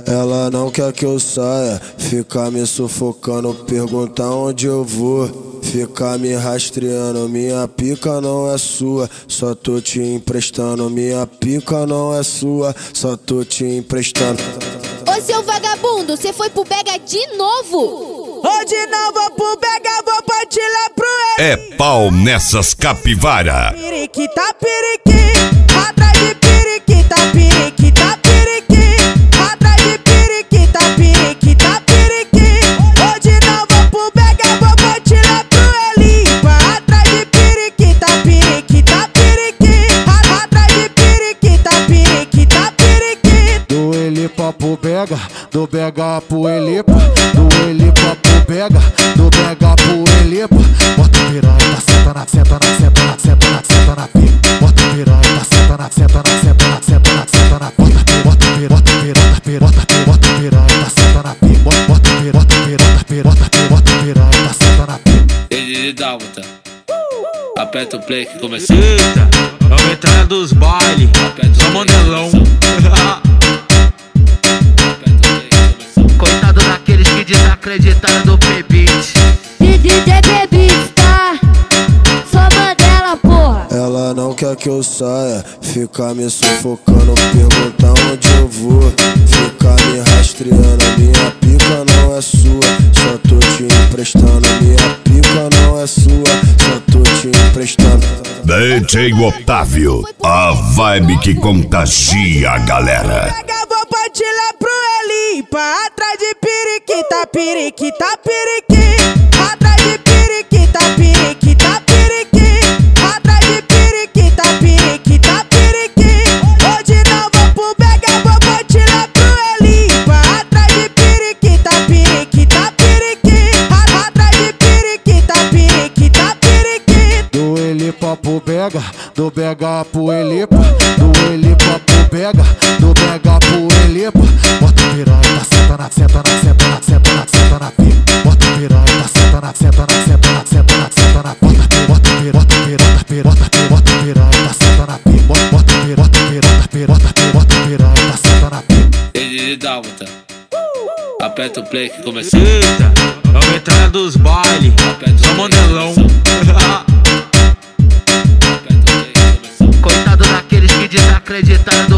Ela não quer que eu saia, fica me sufocando, pergunta onde eu vou, fica me rastreando. Minha pica não é sua, só tô te emprestando. Minha pica não é sua, só tô te emprestando. Ô seu vagabundo, cê foi pro Bega de novo? Hoje não vou pro Bega, vou partir lá pro Eli. É pau nessas capivara. Periquita, periquim, atrás de periquita, periquita, periquim, atrás de periquita, periquita, periquim. Hoje não vou pro Bega, vou partir lá pro Eli. Atrás de periquita, periquita, periquim, atrás de periquita, periquita, periquim. Do Elipa pro Bega, do Bega pro Elipa, do Elipa pro Bega, do Bega pro Elipa. Bota piranha, senta na, senta na, senta na, senta na, senta na pica. Bota piranha, senta na, senta na, senta na, senta na, senta na. Bota piranha, bota piranha, bota piranha, bota piranha, senta na pica. Bota piranha, bota piranha, bota piranha, senta na pica. Ele dálmata. Aperta o play que começou. Eita, é o entrada dos bailes. Só mandelão. Coitado daqueles que desacreditaram do P-Beat. DJ P-Beat, tá? Só Mandela, porra. Ela não quer que eu saia, fica me sufocando, pergunta onde eu vou, fica me rastreando. Minha pica não é sua, só tô te emprestando. Minha pica não é sua, só tô te emprestando. DJ Otávio, a vibe que contagia a galera. Pega, vou partir lá pro Eli. Atrás de periquita, periquita, periquim, atrás de periquita, periquita, periquim, atrás de periquita, periquita, periquim. Hoje não vou pro Bega, vou partir lá pro Eli. Atrás de periquita, periquita, periquim, atrás de periquita, periquita, periquim. Do Elipa pro Bega, do Bega pro Elipa, do Elipa pro Bega, do Bega pro Elipa. Bota piranha, senta na, senta na, senta na, senta na, senta na pica. Bota piranha, senta na, senta na, senta na, senta na, senta na. Bota piranha, bota piranha, bota piranha, senta na pica. Bota piranha, bota piranha, senta na pica. Ele dálmata. Aperta o play que começou. Eita, é o entrada dos bailes. Só mandelão. Aperta o play que começou. Coitado daqueles que desacreditaram do